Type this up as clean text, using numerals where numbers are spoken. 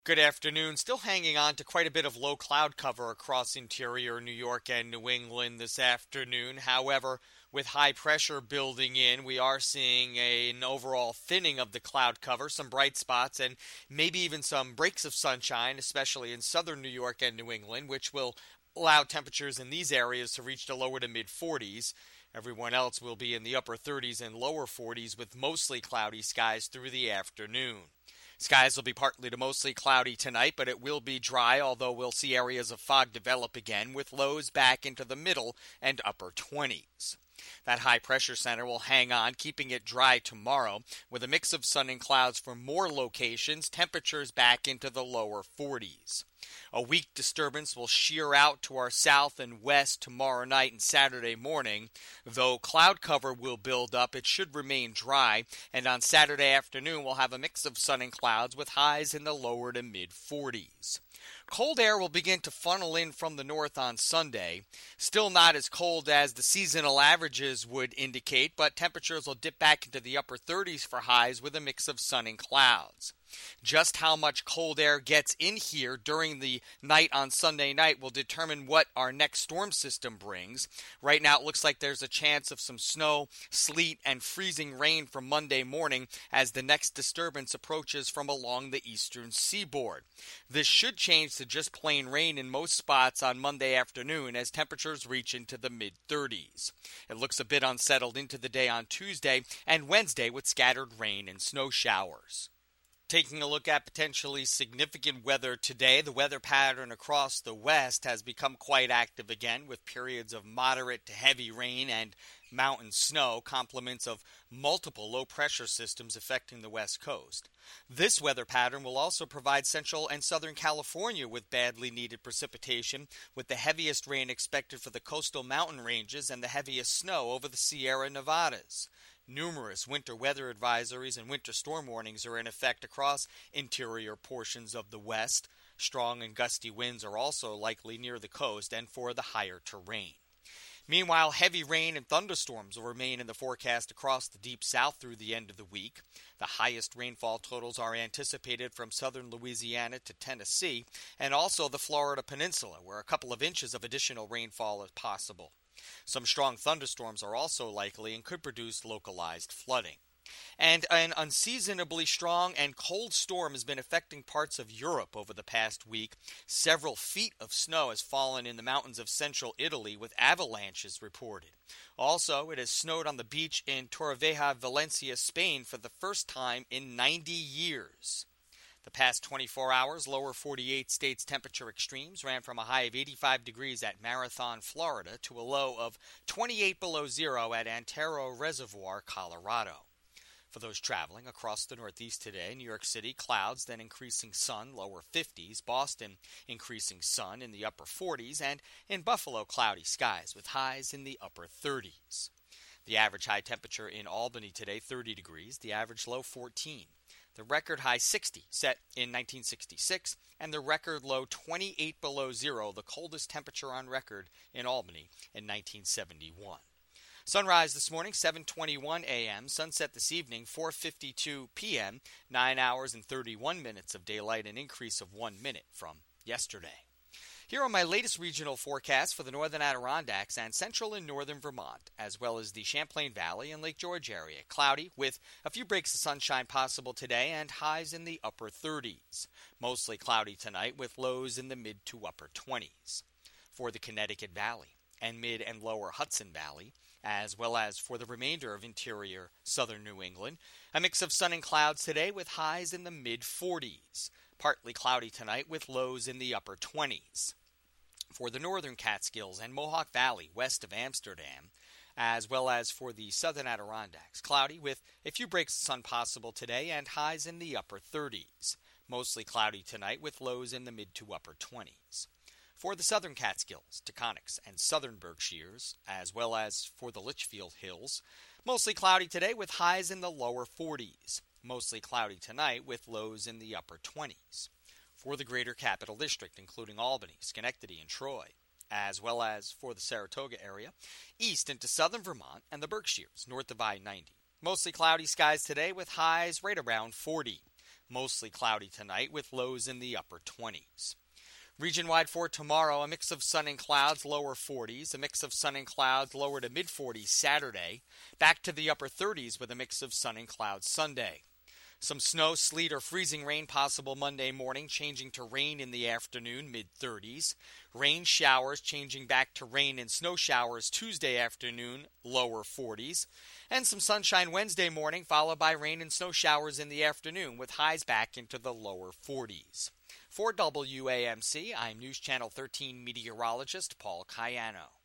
Good afternoon. Still hanging on to quite a bit of low cloud cover across interior New York and New England this afternoon. However, with high pressure building in, we are seeing an overall thinning of the cloud cover, some bright spots, and maybe even some breaks of sunshine, especially in southern New York and New England, which will allow temperatures in these areas to reach the lower to mid 40s. Everyone else will be in the upper 30s and lower 40s with mostly cloudy skies through the afternoon. Skies will be partly to mostly cloudy tonight, but it will be dry, although we'll see areas of fog develop again, with lows back into the middle and upper 20s. That high pressure center will hang on, keeping it dry tomorrow, with a mix of sun and clouds for more locations, temperatures back into the lower 40s. A weak disturbance will shear out to our south and west tomorrow night and Saturday morning. Though cloud cover will build up, it should remain dry, and on Saturday afternoon we'll have a mix of sun and clouds with highs in the lower to mid 40s. Cold air will begin to funnel in from the north on Sunday. Still not as cold as the seasonal averages would indicate, but temperatures will dip back into the upper 30s for highs with a mix of sun and clouds. Just how much cold air gets in here during the night on Sunday night will determine what our next storm system brings. Right now it looks like there's a chance of some snow, sleet, and freezing rain for Monday morning as the next disturbance approaches from along the eastern seaboard. This should change to just plain rain in most spots on Monday afternoon as temperatures reach into the mid-30s. It looks a bit unsettled into the day on Tuesday and Wednesday with scattered rain and snow showers. Taking a look at potentially significant weather today, the weather pattern across the west has become quite active again with periods of moderate to heavy rain and mountain snow, complements of multiple low pressure systems affecting the west coast. This weather pattern will also provide central and southern California with badly needed precipitation, with the heaviest rain expected for the coastal mountain ranges and the heaviest snow over the Sierra Nevadas. Numerous winter weather advisories and winter storm warnings are in effect across interior portions of the west. Strong and gusty winds are also likely near the coast and for the higher terrain. Meanwhile, heavy rain and thunderstorms will remain in the forecast across the deep south through the end of the week. The highest rainfall totals are anticipated from southern Louisiana to Tennessee and also the Florida Peninsula, where a couple of inches of additional rainfall is possible. Some strong thunderstorms are also likely and could produce localized flooding. And an unseasonably strong and cold storm has been affecting parts of Europe over the past week. Several feet of snow has fallen in the mountains of central Italy, with avalanches reported. Also, it has snowed on the beach in Torrevieja, Valencia, Spain for the first time in 90 years. The past 24 hours, lower 48 states temperature extremes ran from a high of 85 degrees at Marathon, Florida, to a low of 28 below zero at Antero Reservoir, Colorado. For those traveling across the Northeast today, New York City, clouds, then increasing sun, lower 50s. Boston, increasing sun in the upper 40s. And in Buffalo, cloudy skies with highs in the upper 30s. The average high temperature in Albany today, 30 degrees. The average low, 14. The record high 60 set in 1966, and the record low 28 below zero, the coldest temperature on record in Albany in 1971. Sunrise this morning, 7:21 a.m. Sunset this evening, 4:52 p.m. 9 hours and 31 minutes of daylight, an increase of 1 minute from yesterday. Here are my latest regional forecasts for the northern Adirondacks and central and northern Vermont, as well as the Champlain Valley and Lake George area. Cloudy, with a few breaks of sunshine possible today and highs in the upper 30s. Mostly cloudy tonight with lows in the mid to upper 20s. For the Connecticut Valley and mid and lower Hudson Valley, as well as for the remainder of interior southern New England, a mix of sun and clouds today with highs in the mid 40s. Partly cloudy tonight with lows in the upper 20s. For the northern Catskills and Mohawk Valley west of Amsterdam, as well as for the southern Adirondacks, cloudy with a few breaks of sun possible today and highs in the upper 30s. Mostly cloudy tonight with lows in the mid to upper 20s. For the southern Catskills, Taconics, and southern Berkshires, as well as for the Litchfield Hills, mostly cloudy today with highs in the lower 40s. Mostly cloudy tonight with lows in the upper 20s. For the greater Capital District, including Albany, Schenectady, and Troy, as well as for the Saratoga area, east into southern Vermont and the Berkshires, north of I-90. Mostly cloudy skies today with highs right around 40. Mostly cloudy tonight with lows in the upper 20s. Region-wide for tomorrow, a mix of sun and clouds, lower 40s. A mix of sun and clouds, lower to mid-40s Saturday. Back to the upper 30s with a mix of sun and clouds Sunday. Some snow, sleet, or freezing rain possible Monday morning, changing to rain in the afternoon, mid-30s. Rain showers changing back to rain and snow showers Tuesday afternoon, lower 40s. And some sunshine Wednesday morning, followed by rain and snow showers in the afternoon, with highs back into the lower 40s. For WAMC, I'm News Channel 13 meteorologist Paul Cayano.